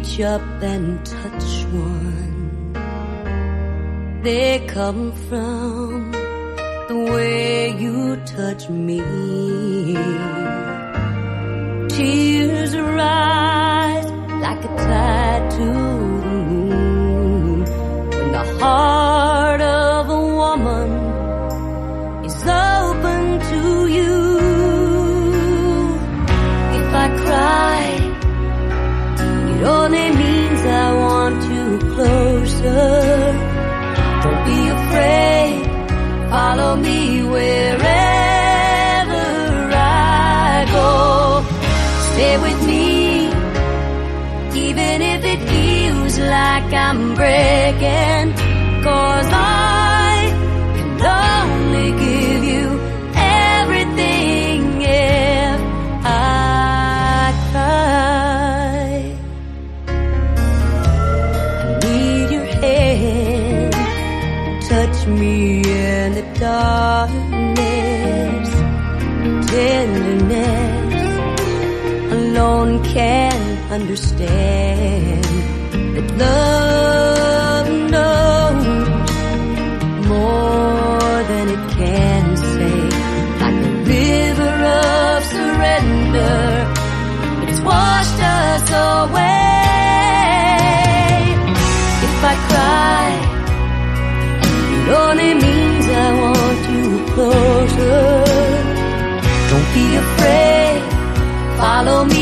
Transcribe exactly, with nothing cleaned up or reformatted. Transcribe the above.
reach up and touch one, they come from the way you touch me. Tears rise like a tide to the moon when the heart of a woman is open to you. If I cry, it only means I want you closer. Don't be afraid, follow me wherever I go. Stay with me, even if it feels like I'm breaking, 'cause I can only give you everything if I cry. I need your hand, touch me in the darkness. Tenderness alone can understand that love knows more than it can say. Like a river of surrender, it's washed us away. If I cry, it only means I want you closer. Don't be afraid, follow me